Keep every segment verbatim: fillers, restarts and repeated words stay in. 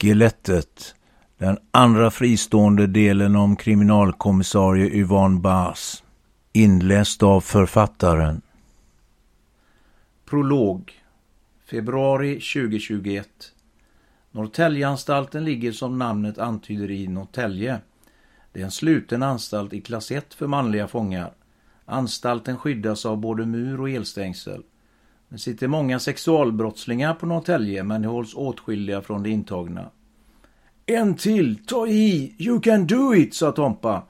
Skelettet, den andra fristående delen om kriminalkommissarie Yvonne Baas, inläst av författaren. Prolog, februari tjugohundratjugoett. Norrtäljeanstalten ligger som namnet antyder i Norrtälje. Det är en sluten anstalt i klass ett för manliga fångar. Anstalten skyddas av både mur och elstängsel. Det sitter många sexualbrottslingar på Norrtälje, men det hålls åtskilliga från de intagna. En till, ta i, you can do it, sa Tompa.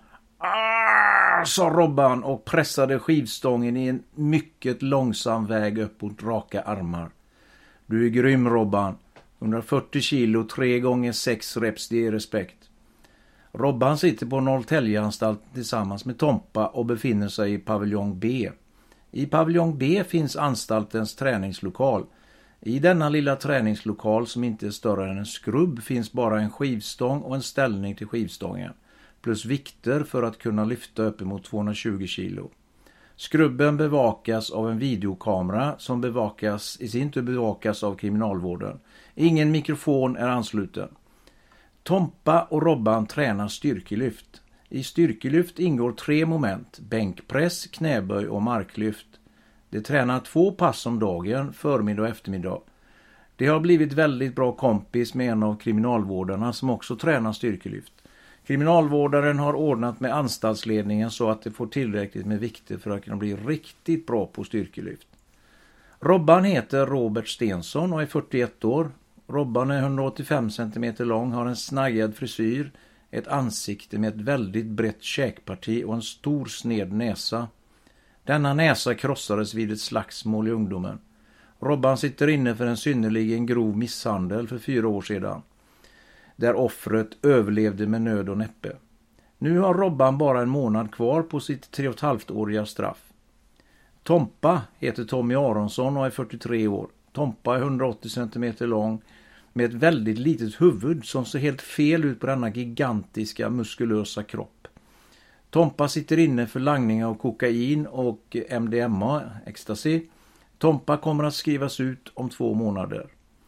Ah, sa Robban och pressade skivstången i en mycket långsam väg upp mot raka armar. Du är grym, Robban. hundrafyrtio kilo, tre gånger sex reps, det är respekt. Robban sitter på Norrtäljeanstalten tillsammans med Tompa och befinner sig i paviljong B. I paviljong B finns anstaltens träningslokal. I denna lilla träningslokal, som inte är större än en skrubb, finns bara en skivstång och en ställning till skivstången, plus vikter för att kunna lyfta uppemot tvåhundratjugo kilo. Skrubben bevakas av en videokamera som bevakas, i sin tur bevakas av kriminalvården. Ingen mikrofon är ansluten. Tompa och Robban tränar styrkelyft. I styrkelyft ingår tre moment: bänkpress, knäböj och marklyft. De tränar två pass om dagen, förmiddag och eftermiddag. De har blivit väldigt bra kompis med en av kriminalvårdarna som också tränar styrkelyft. Kriminalvårdaren har ordnat med anstaltsledningen så att de får tillräckligt med vikter för att kunna bli riktigt bra på styrkelyft. Robban heter Robert Stensson och är fyrtioett år. Robban är hundraåttiofem centimeter lång, har en snaggad frisyr, ett ansikte med ett väldigt brett käkparti och en stor sned näsa. Denna näsa krossades vid ett slagsmål i ungdomen. Robban sitter inne för en synnerligen grov misshandel för fyra år sedan, där offret överlevde med nöd och näppe. Nu har Robban bara en månad kvar på sitt tre och ett halvt åriga straff. Tompa heter Tommy Aronsson och är fyrtiotre år. Tompa är hundraåttio centimeter lång med ett väldigt litet huvud som ser helt fel ut på denna gigantiska muskulösa kropp. Tompa sitter inne för langning av kokain och M D M A, ecstasy. Tompa kommer att skrivas ut om två månader.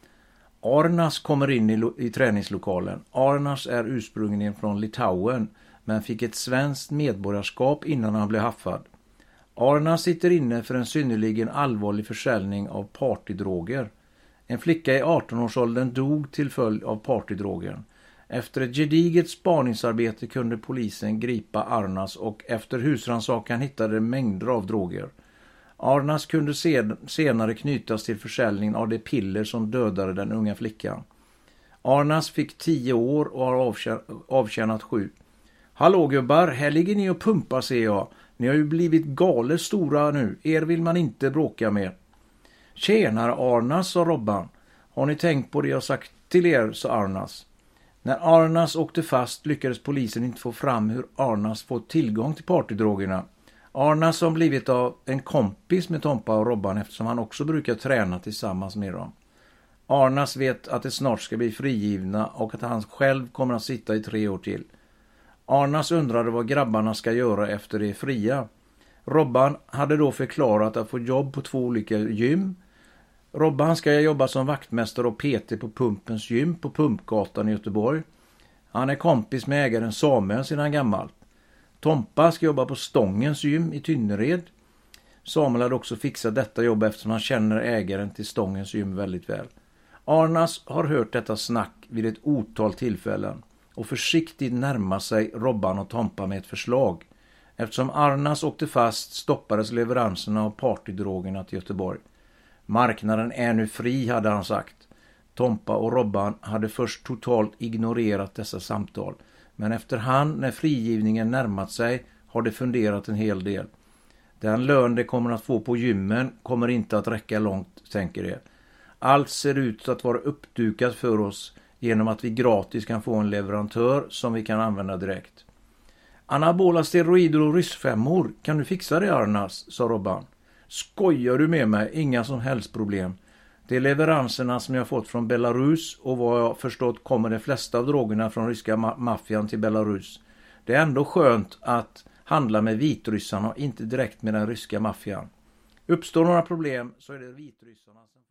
Arnas kommer in i, i träningslokalen. Arnas är ursprungligen från Litauen men fick ett svenskt medborgarskap innan han blev haffad. Arnas sitter inne för en synnerligen allvarlig försäljning av partydroger. En flicka i arton-årsåldern dog till följd av partydrogen. Efter ett gediget spaningsarbete kunde polisen gripa Arnas och efter husrannsakan hittade mängder av droger. Arnas kunde senare knytas till försäljningen av de piller som dödade den unga flickan. Arnas fick tio år och har avtjänat sju. Hallå gubbar, här ligger ni och pumpar, ser jag. Ni har ju blivit galet stora nu. Er vill man inte bråka med. Tjänare Arnas, sa Robban. Har ni tänkt på det jag sagt till er, sa Arnas. När Arnas åkte fast lyckades polisen inte få fram hur Arnas fått tillgång till partydrogerna. Arnas har blivit av en kompis med Tompa och Robban eftersom han också brukar träna tillsammans med dem. Arnas vet att det snart ska bli frigivna och att han själv kommer att sitta i tre år till. Arnas undrade vad grabbarna ska göra efter det fria. Robban hade då förklarat att få jobb på två olika gym. Robban ska jobba som vaktmästare och P T på Pumpens gym på Pumpgatan i Göteborg. Han är kompis med ägaren Samuel sedan gammalt. Tompa ska jobba på Stångens gym i Tynnered. Samuel hade också fixat detta jobb eftersom han känner ägaren till Stångens gym väldigt väl. Arnas har hört detta snack vid ett otal tillfällen och försiktigt närmar sig Robban och Tompa med ett förslag. Eftersom Arnas åkte fast stoppades leveranserna av partydrogerna till Göteborg. Marknaden är nu fri, hade han sagt. Tompa och Robban hade först totalt ignorerat dessa samtal. Men efterhand när frigivningen närmat sig har de funderat en hel del. Den lön de kommer att få på gymmen kommer inte att räcka långt, tänker de. Allt ser ut att vara uppdukat för oss genom att vi gratis kan få en leverantör som vi kan använda direkt. Anabola steroider och ryssfemmor, kan du fixa det, Arnas, sa Robban. Skojar du med mig? Inga som helst problem. Det är leveranserna som jag fått från Belarus och vad jag förstått kommer de flesta av drogerna från ryska ma- maffian till Belarus. Det är ändå skönt att handla med vitryssarna och inte direkt med den ryska maffian. Uppstår några problem så är det vitryssarna som...